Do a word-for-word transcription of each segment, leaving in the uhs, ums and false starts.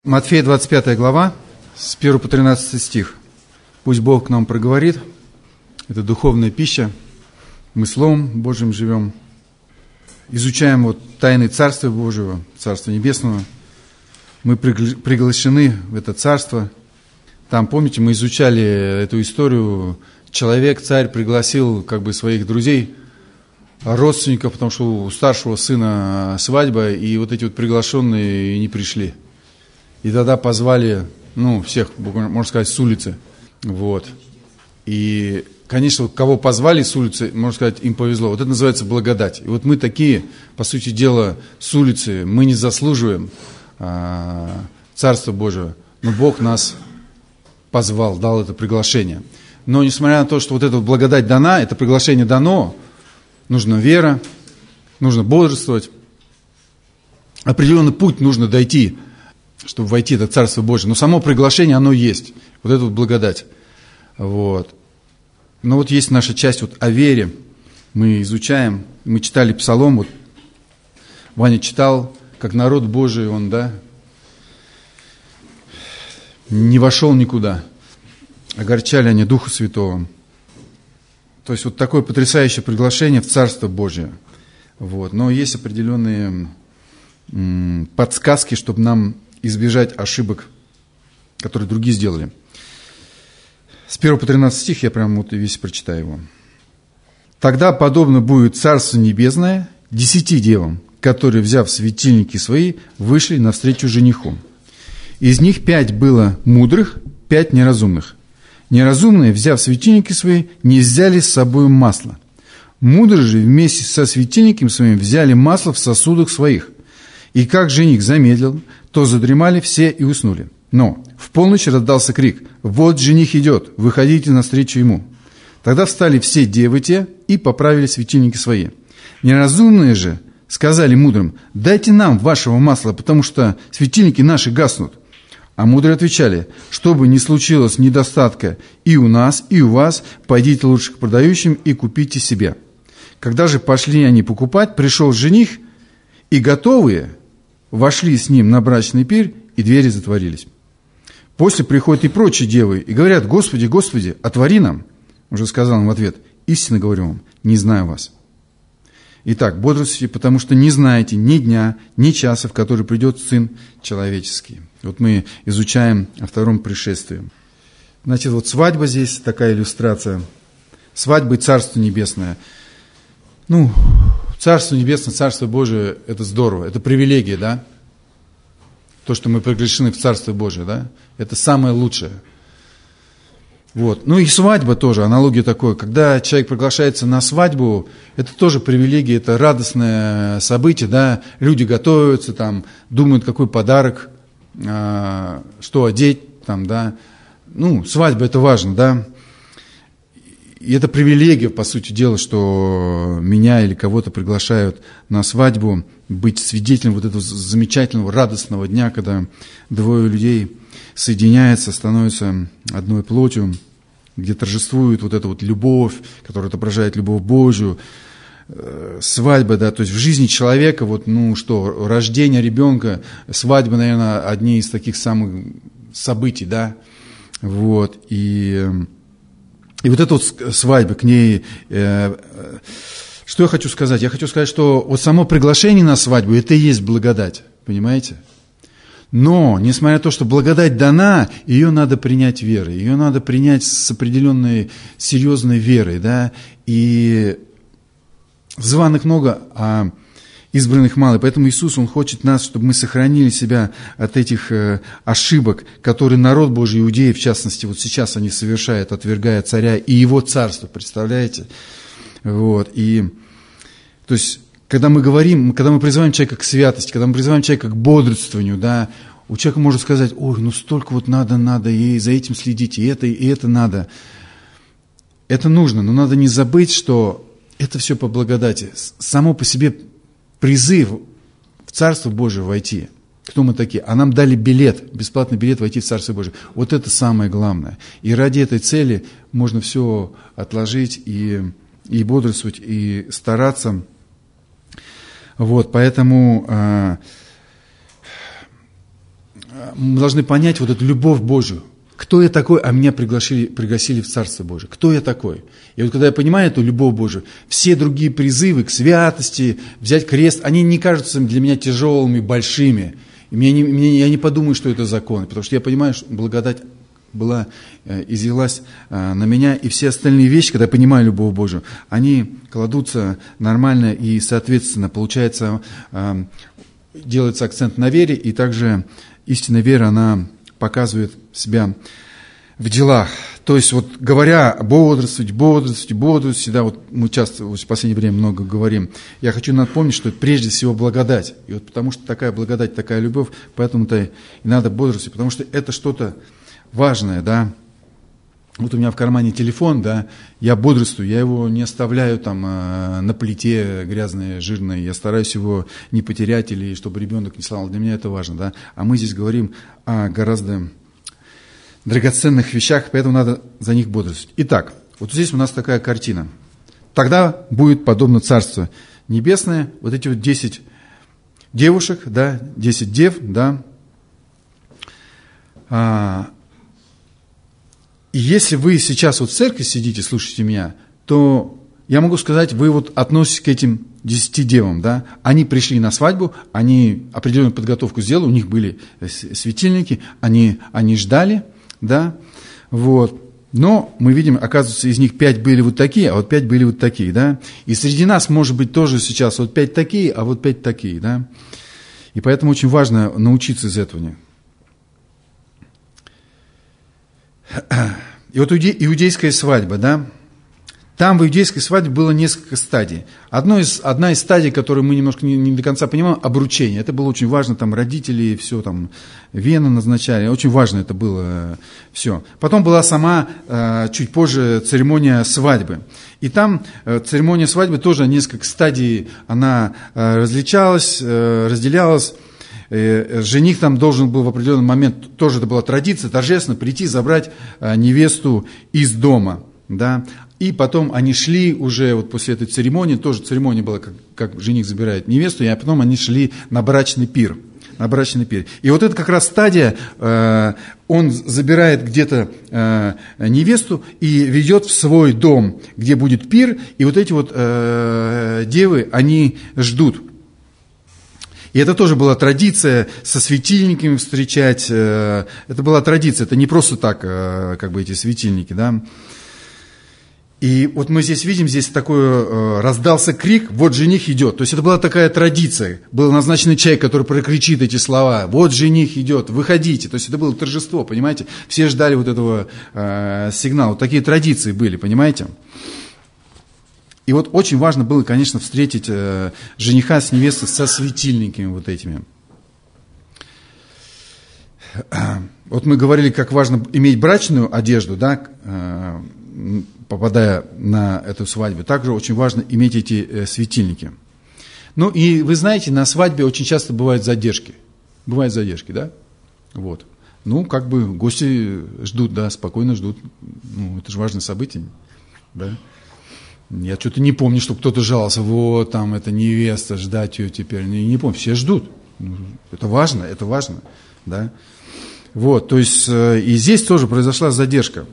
Матфея, двадцать пятая глава, с первого по тринадцатый стих. Пусть Бог к нам проговорит. Это духовная пища. Мы Словом Божьим живем. Изучаем вот тайны Царства Божьего, Царства Небесного. Мы приглашены в это Царство. Там, помните, мы изучали эту историю. Человек, царь, пригласил как бы своих друзей, родственников, потому что у старшего сына свадьба, и вот эти вот приглашенные не пришли. И тогда позвали, ну, всех, можно сказать, с улицы. Вот. И, конечно, кого позвали с улицы, можно сказать, им повезло. Вот это называется благодать. И вот мы такие, по сути дела, с улицы, мы не заслуживаем а, Царства Божьего, но Бог нас позвал, дал это приглашение. Но несмотря на то, что вот эта благодать дана, это приглашение дано, нужна вера, нужно бодрствовать, определенный путь нужно дойти, чтобы войти в это Царство Божие. Но само приглашение, оно есть. Вот это вот благодать. Вот. Но вот есть наша часть вот о вере. Мы изучаем, мы читали Псалом. Вот Ваня читал, как народ Божий, он, да, не вошел никуда. Огорчали они Духа Святого. То есть вот такое потрясающее приглашение в Царство Божие. Вот. Но есть определенные м, подсказки, чтобы нам избежать ошибок, которые другие сделали. С первого по тринадцатый стих я прямо вот весь прочитаю его. «Тогда подобно будет Царство Небесное десяти девам, которые, взяв светильники свои, вышли навстречу жениху. Из них пять было мудрых, пять неразумных. Неразумные, взяв светильники свои, не взяли с собой масло. Мудрые же вместе со светильниками своими взяли масло в сосудах своих. И как жених замедлил, то задремали все и уснули. Но в полночь раздался крик: «Вот жених идет, выходите навстречу ему». Тогда встали все девы те и поправили светильники свои. Неразумные же сказали мудрым: «Дайте нам вашего масла, потому что светильники наши гаснут». А мудрые отвечали: «Что бы ни случилось недостатка и у нас, и у вас, пойдите лучше к продающим и купите себе». Когда же пошли они покупать, пришел жених, и готовые вошли с ним на брачный пир, и двери затворились. После приходят и прочие девы, и говорят: «Господи, Господи, отвори нам». Он же сказал им в ответ: «Истинно говорю вам, не знаю вас». Итак, бодрствуйте, потому что не знаете ни дня, ни часа, в который придет Сын Человеческий. Вот мы изучаем о втором пришествии. Значит, вот свадьба здесь, такая иллюстрация. Свадьба и Царство Небесное. Ну, Царство Небесное, Царство Божие – это здорово, это привилегия, да? То, что мы приглашены в Царство Божие, да? Это самое лучшее. Вот. Ну и свадьба тоже, аналогия такой. Когда человек приглашается на свадьбу, это тоже привилегия, это радостное событие, да? Люди готовятся, там, думают, какой подарок, э, что одеть, там, да? Ну, свадьба – это важно, да? И это привилегия, по сути дела, что меня или кого-то приглашают на свадьбу, быть свидетелем вот этого замечательного, радостного дня, когда двое людей соединяются, становятся одной плотью, где торжествует вот эта вот любовь, которая отображает любовь Божию, свадьба, да, то есть в жизни человека, вот, ну что, рождение ребенка, свадьба, наверное, одни из таких самых событий, да, вот, и... И вот эта вот свадьба, к ней, э, что я хочу сказать? Я хочу сказать, что вот само приглашение на свадьбу, это и есть благодать, понимаете? Но, несмотря на то, что благодать дана, ее надо принять верой, ее надо принять с определенной серьезной верой, да, и званых много, а избранных мало. Поэтому Иисус, Он хочет нас, чтобы мы сохранили себя от этих э, ошибок, которые народ Божий, иудеи, в частности, вот сейчас они совершают, отвергая царя и его царство, представляете? Вот, и, то есть, когда мы говорим, когда мы призываем человека к святости, когда мы призываем человека к бодрствованию, да, у человека может сказать: ой, ну столько вот надо, надо, и за этим следить, и это, и это надо. Это нужно, но надо не забыть, что это все по благодати. Само по себе призыв в Царство Божие войти. Кто мы такие? А нам дали билет, бесплатный билет войти в Царство Божие. Вот это самое главное. И ради этой цели можно все отложить и, и бодрствовать, и стараться. Вот, поэтому мы должны понять вот эту любовь Божию. Кто я такой, а меня пригласили, пригласили в Царство Божие? Кто я такой? И вот когда я понимаю эту любовь Божию, все другие призывы к святости, взять крест, они не кажутся для меня тяжелыми, большими. И мне не, мне, я не подумаю, что это закон, потому что я понимаю, что благодать была, излилась на меня, и все остальные вещи, когда я понимаю любовь Божию, они кладутся нормально и, соответственно, получается, делается акцент на вере, и также истинная вера, она показывает себя в делах. То есть, вот говоря бодрствовать, бодрствовать, бодрствовать, да, вот мы часто вот в последнее время много говорим, я хочу напомнить, что это прежде всего благодать. И вот потому что такая благодать, такая любовь, поэтому-то и надо бодрствовать, потому что это что-то важное, да. Вот у меня в кармане телефон, да, я бодрствую, я его не оставляю там э, на плите грязной, жирной, я стараюсь его не потерять или чтобы ребенок не сломал. Для меня это важно, да. А мы здесь говорим о гораздо драгоценных вещах, поэтому надо за них бодрствовать. Итак, вот здесь у нас такая картина. Тогда будет подобно Царство Небесное, вот эти вот десять девушек, да, десять дев, да. А, И если вы сейчас вот в церкви сидите, слушаете меня, то я могу сказать, вы вот относитесь к этим десяти девам, да, они пришли на свадьбу, они определенную подготовку сделали, у них были светильники, они, они ждали, да, вот, но мы видим, оказывается, из них пять были вот такие, а вот пять были вот такие, да, и среди нас может быть тоже сейчас вот пять такие, а вот пять такие, да, и поэтому очень важно научиться из этого. И вот иудейская свадьба, да, там в иудейской свадьбе было несколько стадий. Одно из, одна из стадий, которую мы немножко не, не до конца понимаем, обручение. Это было очень важно, там родители, все там, вены назначали, очень важно это было все. Потом была сама, чуть позже, церемония свадьбы. И там церемония свадьбы тоже несколько стадий, она различалась, разделялась. Жених там должен был в определенный момент, тоже это была традиция, торжественно прийти, забрать невесту из дома, да, и потом они шли уже вот после этой церемонии, тоже церемония была, как, как жених забирает невесту, а потом они шли на брачный пир, на брачный пир. И вот это как раз стадия, э, он забирает где-то э, невесту и ведет в свой дом, где будет пир, и вот эти вот э, девы, они ждут. И это тоже была традиция со светильниками встречать, это была традиция, это не просто так, как бы эти светильники, да. И вот мы здесь видим, здесь такой раздался крик, вот жених идет. То есть это была такая традиция, был назначенный человек, который прокричит эти слова, вот жених идет, выходите. То есть это было торжество, понимаете, все ждали вот этого э, сигнала, вот такие традиции были, понимаете. И вот очень важно было, конечно, встретить э, жениха с невестой со светильниками вот этими. Вот мы говорили, как важно иметь брачную одежду, да, э, попадая на эту свадьбу. Также очень важно иметь эти э, светильники. Ну и вы знаете, на свадьбе очень часто бывают задержки. Бывают задержки, да? Вот. Ну, как бы гости ждут, да, спокойно ждут. Ну, это же важное событие, да? Я что-то не помню, что кто-то жаловался, вот там эта невеста, ждать ее теперь. Не, не помню, все ждут. Это важно, это важно, да. Вот, то есть, и здесь тоже произошла задержка.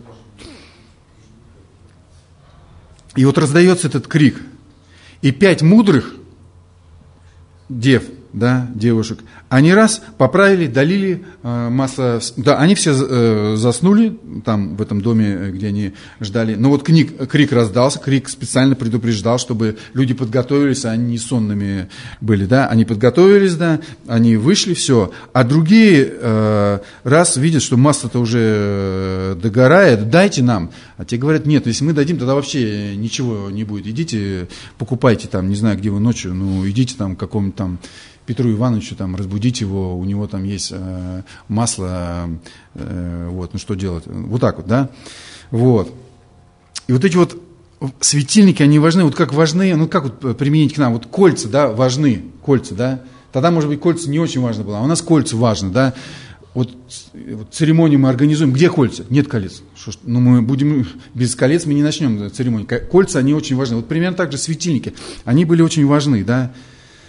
И вот раздается этот крик. И пять мудрых дев, да, девушек, они раз поправили, долили э, масло, да, они все э, заснули там в этом доме, где они ждали, но вот крик, крик раздался, крик специально предупреждал, чтобы люди подготовились, а они не сонными были, да, они подготовились, да, они вышли, все, а другие э, раз видят, что масло-то уже догорает, дайте нам, а те говорят, нет, если мы дадим, тогда вообще ничего не будет, идите, покупайте там, не знаю, где вы ночью, ну, идите там к какому-то там Петру Ивановичу, там, разбудить его, у него там есть э, масло, э, вот, ну что делать, вот так вот, да, вот. И вот эти вот светильники, они важны, вот как важны, ну как вот применить к нам, вот кольца, да, важны, кольца, да, тогда, может быть, кольца не очень важно было, а у нас кольца важно, да, вот, вот церемонию мы организуем, где кольца? Нет колец, что, ну мы будем, без колец мы не начнем церемонию, кольца, они очень важны, вот примерно так же светильники, они были очень важны, да.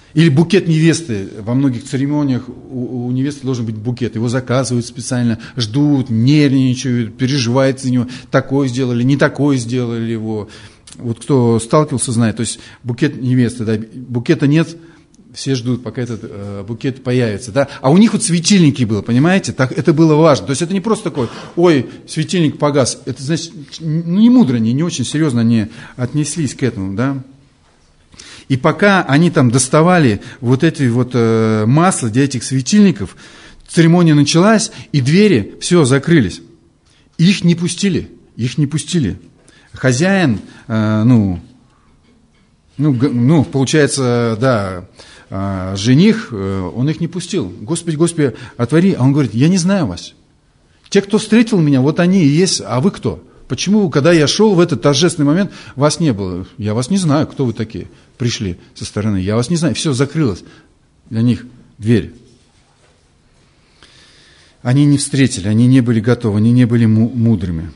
Или букет невесты. Во многих церемониях у, у невесты должен быть букет. Его заказывают специально, ждут, нервничают, переживают за него. Такое сделали, не такое сделали его. Вот кто сталкивался, знает. То есть букет невесты, да, букета нет, все ждут, пока этот э, букет появится. Да? А у них вот светильники было, понимаете? Так, это было важно. То есть это не просто такой, ой, светильник погас. Это значит, ну не мудро, не, не очень серьезно они отнеслись к этому, да. И пока они там доставали вот эти вот э, масла для этих светильников, церемония началась, и двери, все, закрылись. Их не пустили, их не пустили. Хозяин, э, ну, ну, ну, получается, да, э, жених, э, он их не пустил. Господи, Господи, отвори. А он говорит, я не знаю вас. Те, кто встретил меня, вот они и есть, а вы кто? Почему, когда я шел в этот торжественный момент, вас не было? Я вас не знаю, кто вы такие пришли со стороны. Я вас не знаю. Все, закрылось для них дверь. Они не встретили, они не были готовы, они не были мудрыми.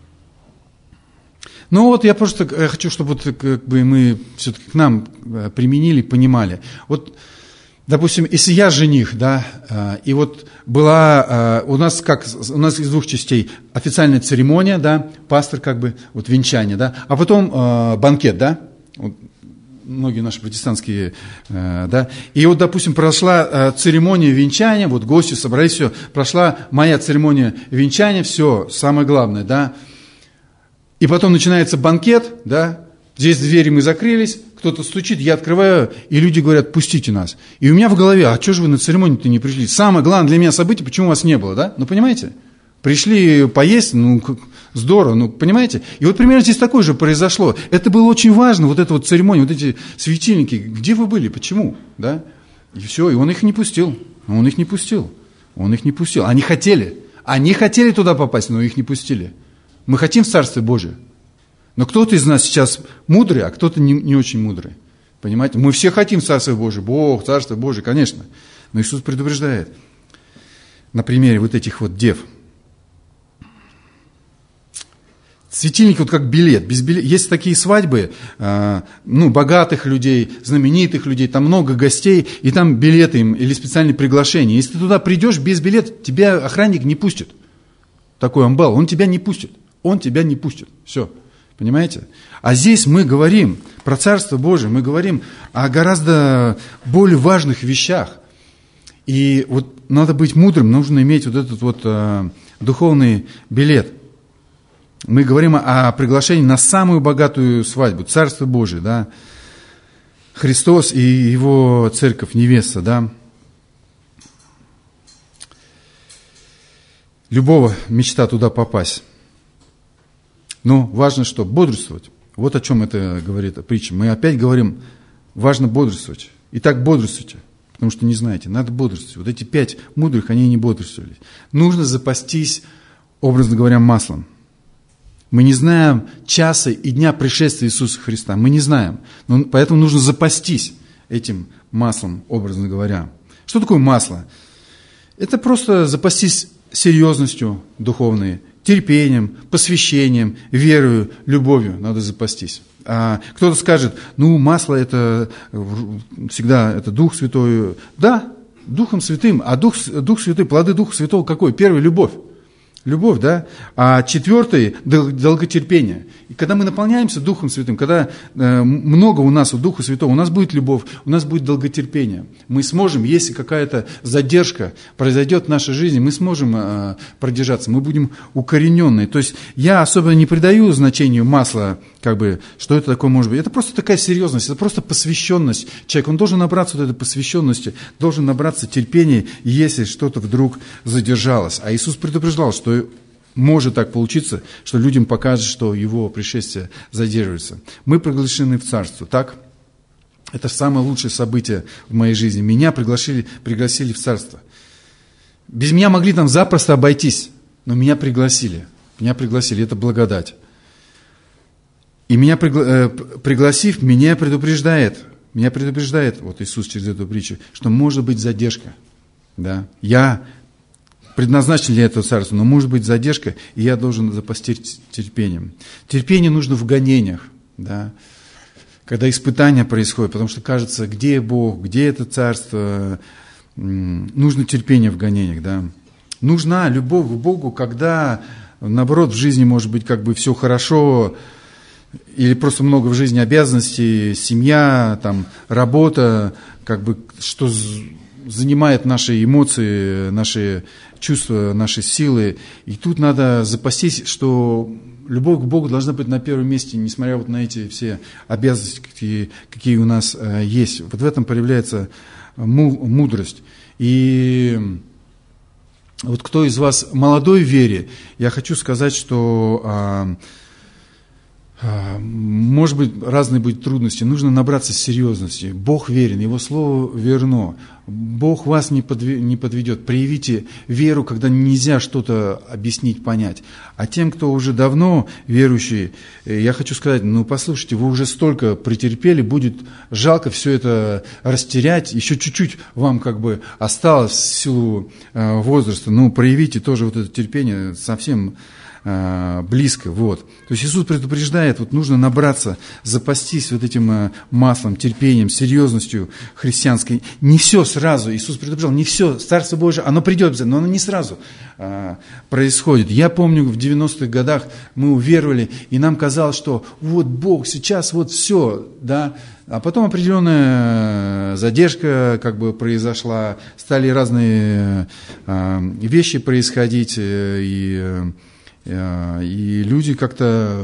Ну вот я просто я хочу, чтобы вот, как бы мы все-таки к нам применили, понимали. Вот, допустим, если я жених, да, и вот была у нас как у нас из двух частей официальная церемония, да, пастор как бы вот венчание, да, а потом э, банкет, да, вот, многие наши протестантские, э, да, и вот, допустим, прошла э, церемония венчания, вот гости собрались, все, прошла моя церемония венчания, все, самое главное, да, и потом начинается банкет, да, здесь двери мы закрылись, кто-то стучит, я открываю, и люди говорят, пустите нас. И у меня в голове, а что же вы на церемонию-то не пришли? Самое главное для меня событие, почему вас не было, да? Ну, понимаете? Пришли поесть, ну, здорово, ну, понимаете? И вот примерно здесь такое же произошло. Это было очень важно, вот эта вот церемония, вот эти светильники. Где вы были? Почему? Да? И все, и он их не пустил. Он их не пустил. Он их не пустил. Они хотели. Они хотели туда попасть, но их не пустили. Мы хотим в Царствие Божие. Но кто-то из нас сейчас мудрый, а кто-то не, не очень мудрый. Понимаете? Мы все хотим Царствие Божие. Бог, Царство Божие, конечно. Но Иисус предупреждает. На примере вот этих вот дев. Светильники вот как билет. Без билет. Есть такие свадьбы, э, ну, богатых людей, знаменитых людей, там много гостей, и там билеты им или специальные приглашения. Если ты туда придешь без билета, тебя охранник не пустит. Такой амбал, он тебя не пустит. Он тебя не пустит. Все. Понимаете? А здесь мы говорим про Царство Божие, мы говорим о гораздо более важных вещах. И вот надо быть мудрым, нужно иметь вот этот вот э, духовный билет. Мы говорим о приглашении на самую богатую свадьбу, Царство Божие, да. Христос и Его церковь, невеста, да. Любого мечта туда попасть. Но важно что? Бодрствовать. Вот о чем это говорит притча. Мы опять говорим, важно бодрствовать. Итак, бодрствуйте, потому что не знаете, надо бодрствовать. Вот эти пять мудрых, они не бодрствовали. Нужно запастись, образно говоря, маслом. Мы не знаем часа и дня пришествия Иисуса Христа. Мы не знаем. Но поэтому нужно запастись этим маслом, образно говоря. Что такое масло? Это просто запастись серьезностью духовной, терпением, посвящением, верою, любовью надо запастись. А кто-то скажет, ну, масло это всегда это Дух Святой. Да, Духом Святым. А Дух, Дух Святой, плоды Духа Святого какой? Первый – любовь. Любовь, да? А четвертый – долготерпение. И когда мы наполняемся Духом Святым, когда э, много у нас у Духа Святого, у нас будет любовь, у нас будет долготерпение. Мы сможем, если какая-то задержка произойдет в нашей жизни, мы сможем э, продержаться, мы будем укорененные. То есть я особенно не придаю значению масла, как бы, что это такое может быть. Это просто такая серьезность, это просто посвященность. Человек, он должен набраться вот этой посвященности, должен набраться терпения, если что-то вдруг задержалось. А Иисус предупреждал, что может так получиться, что людям покажет, что его пришествие задерживается. Мы приглашены в Царство, так? Это самое лучшее событие в моей жизни. Меня пригласили, пригласили в Царство. Без меня могли там запросто обойтись, но меня пригласили. Меня пригласили, это благодать. И меня пригла- э, пригласив, меня предупреждает, меня предупреждает, вот Иисус через эту притчу, что может быть задержка. Да? Я предназначен для этого царства, но может быть задержка, и я должен запастись терпением. Терпение нужно в гонениях. Да? когда испытания происходят, потому что кажется, где Бог, где это царство, нужно терпение в гонениях, да. Нужна любовь к Богу, когда, наоборот, в жизни может быть как бы все хорошо, или просто много в жизни обязанностей, семья, там, работа, как бы, что занимает наши эмоции, наши чувства, наши силы. И тут надо запастись, что любовь к Богу должна быть на первом месте, несмотря вот на эти все обязанности, какие, какие у нас э, есть. Вот в этом проявляется му, мудрость. И вот кто из вас молодой в вере, я хочу сказать, что э, э, может быть разные будут трудности, нужно набраться серьезности. Бог верен, Его Слово верно. Бог вас не подведет. Проявите веру, когда нельзя что-то объяснить, понять. А тем, кто уже давно верующий, я хочу сказать, ну послушайте, вы уже столько претерпели, будет жалко все это растерять. Еще чуть-чуть вам как бы осталось в силу возраста. Ну проявите тоже вот это терпение совсем близко, вот. То есть Иисус предупреждает, вот нужно набраться, запастись вот этим маслом, терпением, серьезностью христианской. Не все сразу, Иисус предупреждал, не все, Царство Божие, оно придет, но оно не сразу а, происходит. Я помню, в девяностых годах мы уверовали, и нам казалось, что вот Бог сейчас, вот все, да, а потом определенная задержка как бы произошла, стали разные а, вещи происходить, и И люди как-то,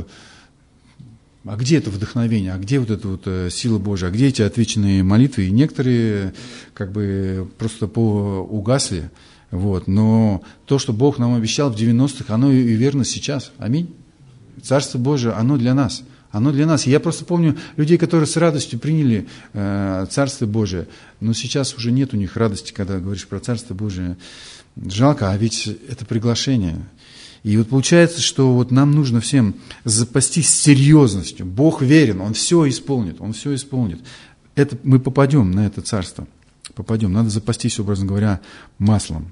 а где это вдохновение, а где вот эта вот сила Божия, а где эти отвеченные молитвы? И некоторые как бы просто угасли. Вот. Но то, что Бог нам обещал в девяностых, оно и верно сейчас. Аминь. Царство Божие, оно для нас. Оно для нас. И я просто помню людей, которые с радостью приняли э, Царство Божие, но сейчас уже нет у них радости, когда говоришь про Царство Божие. Жалко, а ведь это приглашение. И вот получается, что вот нам нужно всем запастись серьезностью. Бог верен, Он все исполнит, Он все исполнит. Это, мы попадем на это царство, попадем. Надо запастись, образно говоря, маслом.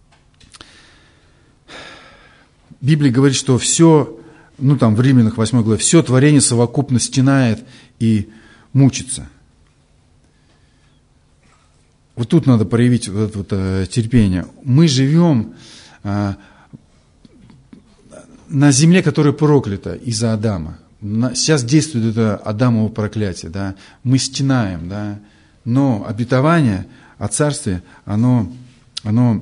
Библия говорит, что все, ну там в Римлянах восьмой главе, все творение совокупно стенает и мучится. Вот тут надо проявить вот это вот, э, терпение. Мы живем э, на земле, которая проклята из-за Адама. Сейчас действует это Адамово проклятие, да. Мы стенаем, да. Но обетование о царстве, оно, оно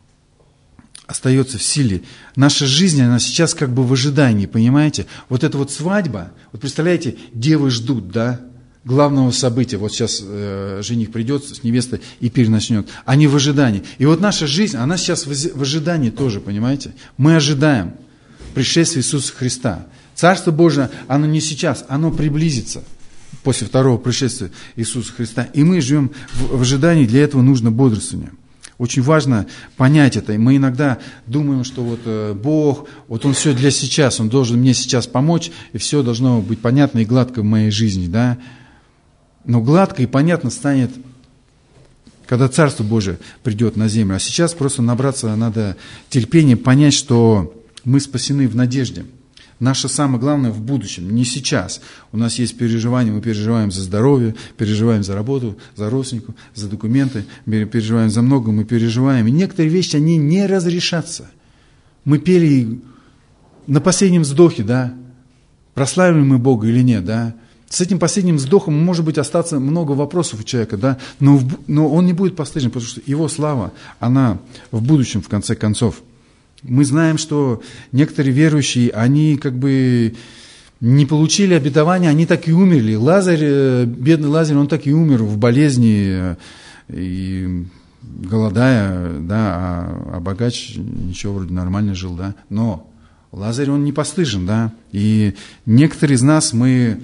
остается в силе. Наша жизнь, она сейчас как бы в ожидании, понимаете? Вот эта вот свадьба, вот представляете, девы ждут, да, главного события. Вот сейчас э, жених придет с невестой и пир начнет. Они в ожидании. И вот наша жизнь, она сейчас в, в ожидании тоже, понимаете? Мы ожидаем пришествия Иисуса Христа. Царство Божие, оно не сейчас, оно приблизится после второго пришествия Иисуса Христа. И мы живем в, в ожидании, для этого нужно бодрствование. Очень важно понять это. И мы иногда думаем, что вот э, Бог, вот Он все для сейчас, Он должен мне сейчас помочь, и все должно быть понятно и гладко в моей жизни, да. Но гладко и понятно станет, когда Царство Божие придет на землю. А сейчас просто набраться надо терпения, понять, что мы спасены в надежде. Наше самое главное в будущем, не сейчас. У нас есть переживания, мы переживаем за здоровье, переживаем за работу, за родственников, за документы, переживаем за много, мы переживаем. И некоторые вещи, они не разрешатся. Мы пели на последнем вздохе, да, прославим мы Бога или нет, да. С этим последним вздохом может быть остаться много вопросов у человека, да, но, в, но он не будет последним, потому что его слава, она в будущем, в конце концов. Мы знаем, что некоторые верующие, они как бы не получили обетования, они так и умерли. Лазарь, бедный Лазарь, он так и умер в болезни, и голодая, да, а, а богач ничего, вроде нормально жил, да. Но Лазарь, он не постыжен, да. И некоторые из нас, мы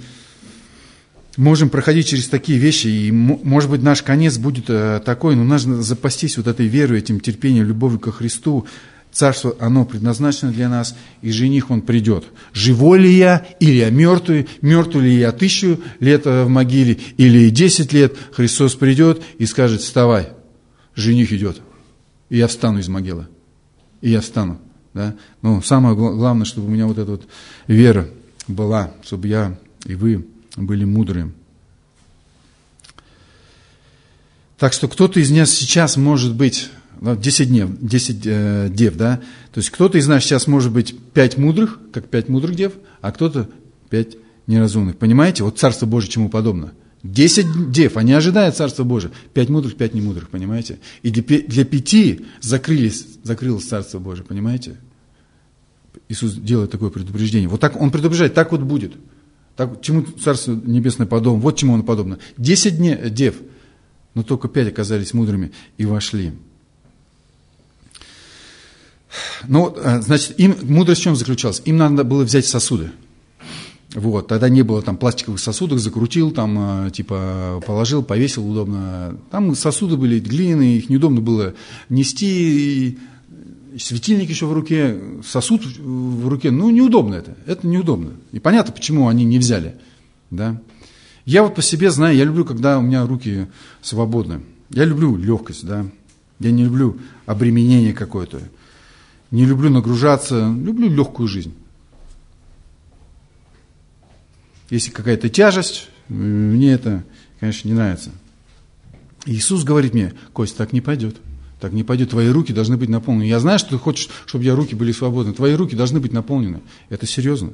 можем проходить через такие вещи, и, может быть, наш конец будет такой, но нужно запастись вот этой верой, этим терпением, любовью ко Христу. Царство, оно предназначено для нас, и жених, он придет. Живой ли я, или я мертвый, мертвый ли я тысячу лет в могиле, или десять лет, Христос придет и скажет: вставай, жених идет, и я встану из могилы, и я встану. Да? Но самое главное, чтобы у меня вот эта вот вера была, чтобы я и вы были мудрые. Так что кто-то из нас сейчас может быть, десять дней, десять э, дев, да, то есть кто-то из нас сейчас может быть пять мудрых, как пять мудрых дев, а кто-то пять неразумных. Понимаете? Вот Царство Божие чему подобно. Десять дев, они ожидают Царства Божия. Пять мудрых, пять немудрых, понимаете? И для, для пяти закрылись, закрылось Царство Божие, понимаете? Иисус делает такое предупреждение. Вот так Он предупреждает, так вот будет. Так, чему Царство Небесное подобно? Вот чему оно подобно. Десять дней, дев, но только пять оказались мудрыми и вошли. Ну, значит, им, мудрость в чем заключалась? Им надо было взять сосуды. Вот, тогда не было там пластиковых сосудов, закрутил, там, типа, положил, повесил удобно. Там сосуды были глиняные, их неудобно было нести, светильник еще в руке, сосуд в руке, ну, неудобно это, это неудобно. И понятно, почему они не взяли, да. Я вот по себе знаю, я люблю, когда у меня руки свободны. Я люблю легкость, да. Я не люблю обременение какое-то, не люблю нагружаться, люблю легкую жизнь. Если какая-то тяжесть, мне это, конечно, не нравится. Иисус говорит мне: Кость, так не пойдет. Так не пойдет. Твои руки должны быть наполнены. Я знаю, что ты хочешь, чтобы у тебя руки были свободны. Твои руки должны быть наполнены. Это серьезно.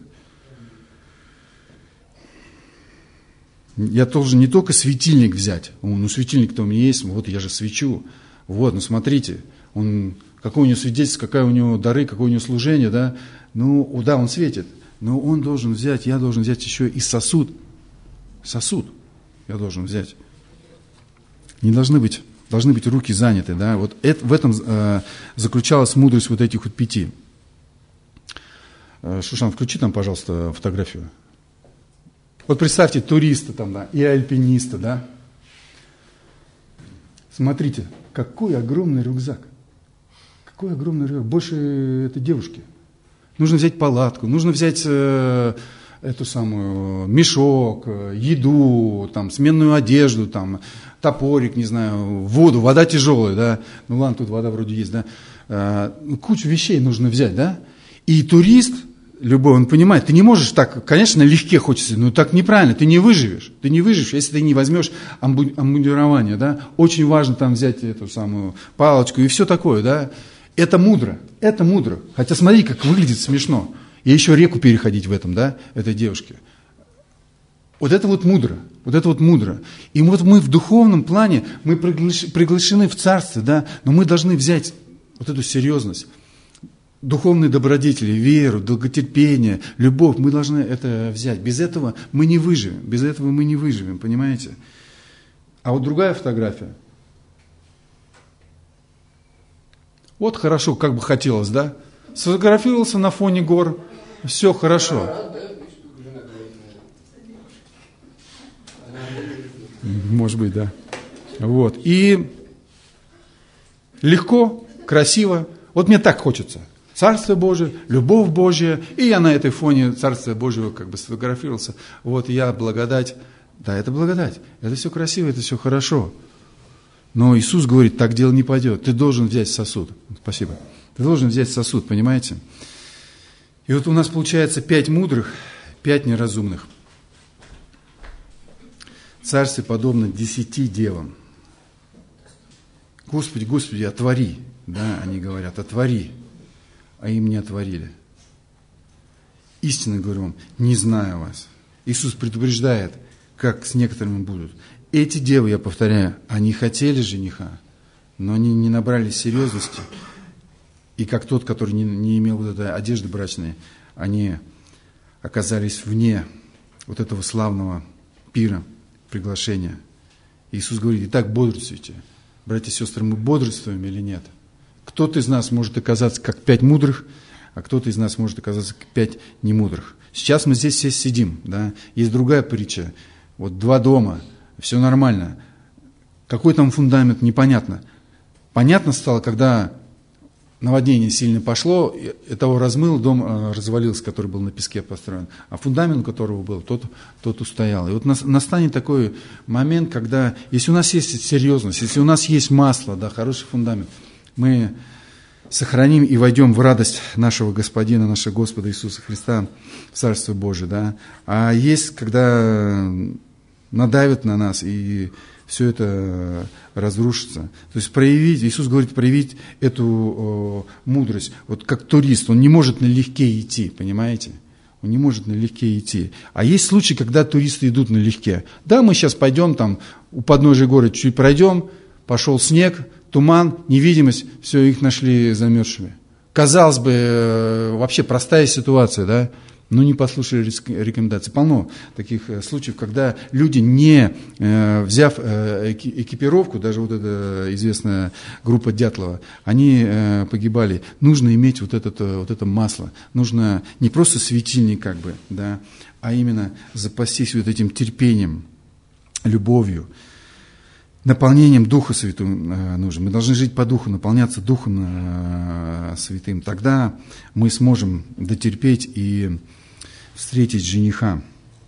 Я должен не только светильник взять. Ну, светильник-то у меня есть, вот я же свечу. Вот, ну смотрите, он, какое у него свидетельство, какая у него дары, какое у него служение, да. Ну, да, он светит. Но он должен взять, я должен взять еще и сосуд. Сосуд я должен взять. Не должны быть, должны быть руки заняты, да. Вот это, в этом э, заключалась мудрость вот этих вот пяти. Э, Шушан, включи там, пожалуйста, фотографию. Вот представьте туриста там, да, и альпиниста, да. Смотрите, какой огромный рюкзак. Какой огромный рюкзак. Больше этой девушки. Нужно взять палатку, нужно взять э, эту самую мешок, еду, там, сменную одежду, там, топорик, не знаю, воду, вода тяжелая, да. Ну ладно, тут вода вроде есть, да. Э, кучу вещей нужно взять, да. И турист любой, он понимает, ты не можешь так, конечно, налегке хочется, но так неправильно, ты не выживешь, ты не выживешь, если ты не возьмешь обмундирование, да. Очень важно там взять эту самую палочку и все такое, да. Это мудро, это мудро. Хотя смотри, как выглядит смешно. И еще реку переходить в этом, да, этой девушке. Вот это вот мудро, вот это вот мудро. И вот мы в духовном плане, мы приглашены в царство, да, но мы должны взять вот эту серьезность. Духовные добродетели, веру, долготерпение, любовь, мы должны это взять. Без этого мы не выживем, без этого мы не выживем, понимаете? А вот другая фотография. Вот хорошо, как бы хотелось, да? Сфотографировался на фоне гор, все хорошо. Может быть, да. Вот. И легко, красиво. Вот мне так хочется. Царство Божие, любовь Божья. И я на этой фоне Царства Божьего как бы сфотографировался. Вот я благодать. Да, это благодать. Это все красиво, это все хорошо. Но Иисус говорит, так дело не пойдет. Ты должен взять сосуд. Спасибо. Ты должен взять сосуд, понимаете? И вот у нас получается пять мудрых, пять неразумных. Царствие подобно десяти девам. Господи, Господи, отвори. Да, они говорят, отвори. А им не отворили. Истинно говорю вам, не знаю вас. Иисус предупреждает, как с некоторыми будут. Эти девы, я повторяю, они хотели жениха, но они не набрали серьезности. И как тот, который не, не имел вот этой одежды брачной, они оказались вне вот этого славного пира, приглашения. Иисус говорит, итак, бодрствуйте. Братья и сестры, мы бодрствуем или нет? Кто-то из нас может оказаться как пять мудрых, а кто-то из нас может оказаться как пять немудрых. Сейчас мы здесь все сидим, да? Есть другая притча. Вот два дома, все нормально. Какой там фундамент, непонятно. Понятно стало, когда наводнение сильно пошло, и того размыл, дом развалился, который был на песке построен, а фундамент, у которого был, тот, тот устоял. И вот настанет такой момент, когда, если у нас есть серьезность, если у нас есть масло, да, хороший фундамент, мы сохраним и войдем в радость нашего Господина, нашего Господа Иисуса Христа, в Царство Божие, да. А есть, когда надавят на нас, и все это разрушится. То есть проявить, Иисус говорит, проявить эту о, мудрость. Вот как турист, он не может налегке идти, понимаете? Он не может налегке идти. А есть случаи, когда туристы идут налегке. Да, мы сейчас пойдем там у подножия горы чуть пройдем, пошел снег, туман, невидимость, все, их нашли замерзшими. Казалось бы, вообще простая ситуация, да? Но не послушали рекомендаций. Полно таких случаев, когда люди, не взяв экипировку, даже вот эта известная группа Дятлова, они погибали. Нужно иметь вот, этот, вот это масло. Нужно не просто светильник, как бы, да, а именно запастись вот этим терпением, любовью, наполнением Духа Святым нужно. Мы должны жить по Духу, наполняться Духом Святым. Тогда мы сможем дотерпеть и встретить жениха.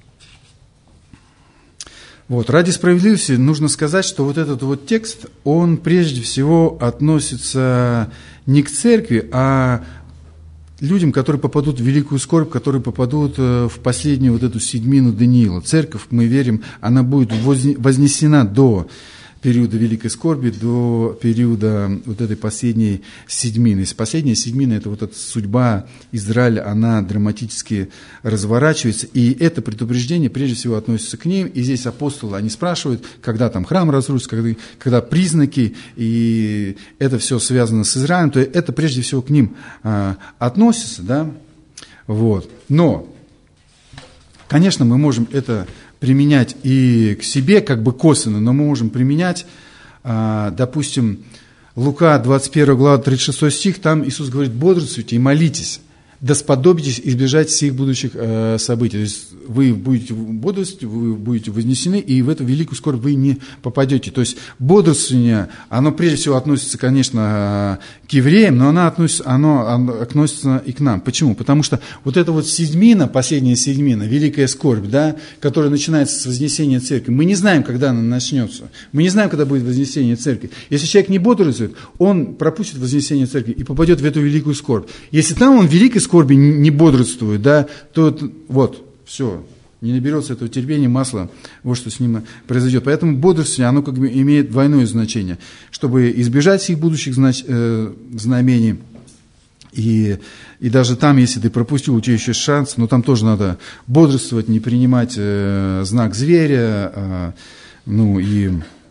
Вот. Ради справедливости нужно сказать, что вот этот вот текст, он прежде всего относится не к церкви, а людям, которые попадут в великую скорбь, которые попадут в последнюю вот эту седьмину Даниила. Церковь, мы верим, она будет вознесена до периода великой скорби, до периода вот этой последней седьмины. Последняя седьмина, это вот эта судьба Израиля, она драматически разворачивается, и это предупреждение прежде всего относится к ним, и здесь апостолы, они спрашивают, когда там храм разрушится, когда, когда признаки, и это все связано с Израилем, то это прежде всего к ним а, относится, да, вот. Но, конечно, мы можем это применять и к себе, как бы косвенно, но мы можем применять, допустим, Лука двадцать первая глава, тридцать шестой стих, там Иисус говорит: бодрствуйте и молитесь, да сподобитесь избежать всех будущих э, событий. То есть вы будете бодрствовать, вы будете вознесены, и в эту великую скорбь вы не попадете. То есть бодрствование, оно прежде всего относится, конечно, к евреям, но оно относится, оно, оно относится и к нам. Почему? Потому что вот эта вот седьмина, последняя седьмина, великая скорбь, да, которая начинается с вознесения церкви, мы не знаем, когда она начнется. Мы не знаем, когда будет вознесение церкви. Если человек не бодрствует, он пропустит вознесение церкви и попадет в эту великую скорбь. Если там он в великой скорби не бодрствует, да, то вот, все, не наберется этого терпения, масла, вот что с ним произойдет. Поэтому бодрствование, оно как бы имеет двойное значение, чтобы избежать всех будущих знач, э, знамений. И, и даже там, если ты пропустил, у тебя еще шанс, но там тоже надо бодрствовать, не принимать э, знак зверя, э, ну и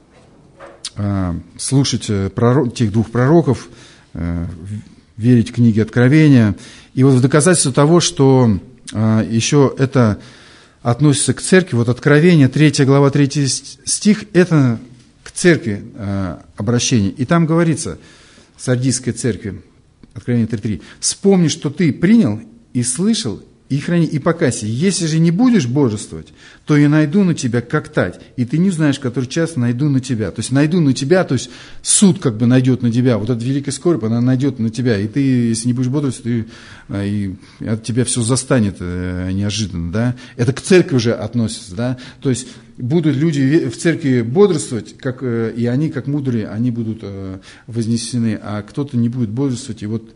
э, слушать пророк, тех двух пророков, э, верить в книги Откровения. И вот в доказательство того, что э, еще это относится к церкви, вот Откровение, третья глава, третий стих, это к церкви э, обращение. И там говорится, Сардийской церкви, Откровение три три, «Вспомни, что ты принял и слышал, и храни, и покайся. Если же не будешь бодрствовать, то я найду на тебя как тать, и ты не знаешь, который час найду на тебя». То есть найду на тебя, то есть суд как бы найдет на тебя. Вот эта великая скорбь, она найдет на тебя. И ты, если не будешь бодрствовать, ты, и от тебя все застанет неожиданно. Да? Это к церкви уже относится. Да? То есть будут люди в церкви бодрствовать, как, и они, как мудрые, они будут вознесены. А кто-то не будет бодрствовать, и вот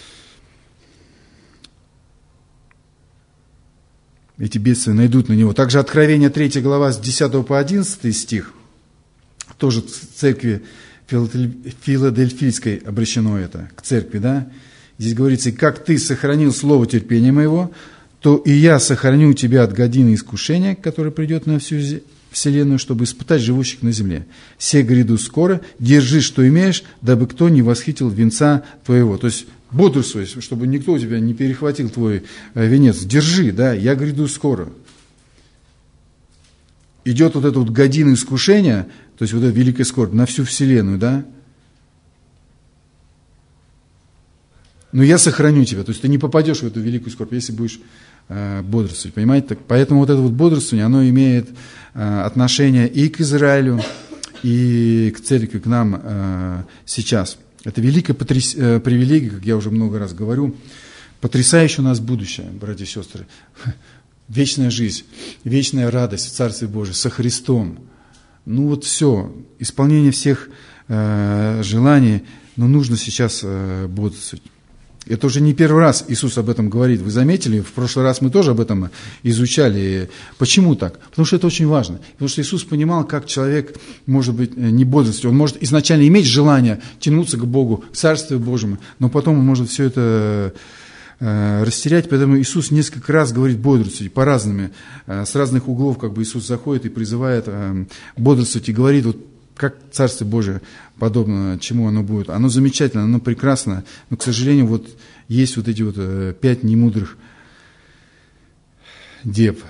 эти бедствия найдут на него. Также Откровение третья глава с десятого по одиннадцатый стих, тоже к церкви Филадельфийской обращено это, к церкви, да. Здесь говорится: «И как ты сохранил слово терпения моего, то и я сохраню тебя от годины искушения, которое придет на всю вселенную, чтобы испытать живущих на земле. Се гряду скоро, держи, что имеешь, дабы кто не восхитил венца твоего». То есть бодрствуй, чтобы никто у тебя не перехватил твой венец. Держи, да, я гряду скоро. Идет вот эта вот година искушения, то есть вот эта великая скорбь на всю вселенную, да. Но я сохраню тебя, то есть ты не попадешь в эту великую скорбь, если будешь э, бодрствовать, понимаете? Так, поэтому вот это вот бодрствование, оно имеет э, отношение и к Израилю, и к церкви, к нам э, сейчас. Это великая потряс... привилегия, как я уже много раз говорю, потрясающее у нас будущее, братья и сестры. Вечная жизнь, вечная радость в Царстве Божьем, со Христом. Ну вот все, исполнение всех э, желаний, но нужно сейчас э, бодрствовать. Это уже не первый раз Иисус об этом говорит. Вы заметили, в прошлый раз мы тоже об этом изучали. Почему так? Потому что это очень важно. Потому что Иисус понимал, как человек может быть не бодрствовать. Он может изначально иметь желание тянуться к Богу, к Царствию Божьему, но потом он может все это э, растерять. Поэтому Иисус несколько раз говорит бодрствовать по-разному. Э, с разных углов как бы Иисус заходит и призывает э, бодрствовать и говорит, вот как Царствие Божие подобно чему оно будет. Оно замечательно, оно прекрасно, но, к сожалению, вот есть вот эти вот э, пять немудрых дев.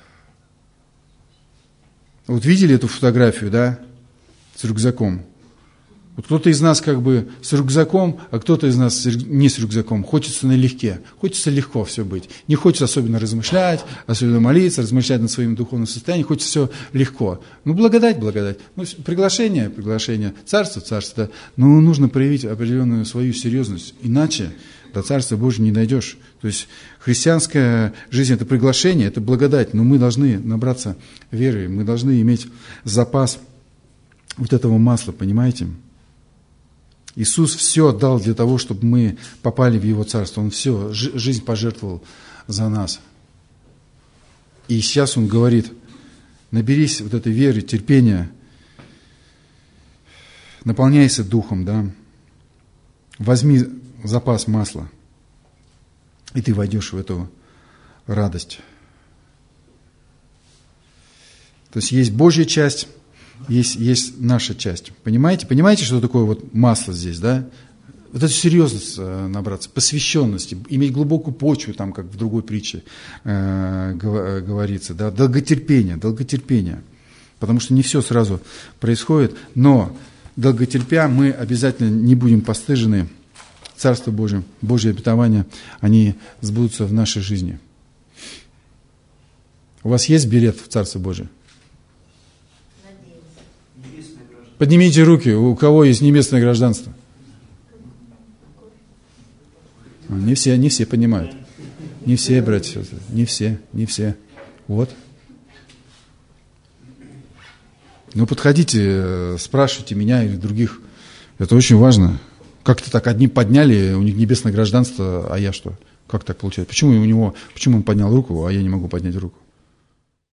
Вот видели эту фотографию, да, с рюкзаком? Вот кто-то из нас как бы с рюкзаком, а кто-то из нас не с рюкзаком. Хочется налегке, хочется легко все быть. Не хочется особенно размышлять, особенно молиться, размышлять над своим духовным состоянием. Хочется все легко. Ну, благодать, благодать. Ну, приглашение, приглашение. Царство, царство. Да. Но нужно проявить определенную свою серьезность. Иначе до Царства Божьего не дойдешь. То есть христианская жизнь – это приглашение, это благодать. Но мы должны набраться веры, мы должны иметь запас вот этого масла, понимаете? Иисус все отдал для того, чтобы мы попали в Его Царство. Он все, жизнь пожертвовал за нас. И сейчас Он говорит, наберись вот этой веры, терпения, наполняйся Духом, да, возьми запас масла, и ты войдешь в эту радость. То есть есть Божья часть, Есть, есть наша часть. Понимаете? Понимаете, что такое вот масло здесь, да? Вот эту серьезность набраться, посвященности, иметь глубокую почву, там, как в другой притче э, говорится, да? Долготерпение, долготерпение. Потому что не все сразу происходит, но долготерпя мы обязательно не будем постыжены. Царство Божие, Божьи обетования, они сбудутся в нашей жизни. У вас есть билет в Царство Божие? Поднимите руки, у кого есть небесное гражданство. Не все, не все понимают. Не все, братья и сестры, не все, не все. Вот. Ну, подходите, спрашивайте меня или других. Это очень важно. Как-то так одни подняли, у них небесное гражданство, а я что? Как так получается? Почему у него, почему он поднял руку, а я не могу поднять руку?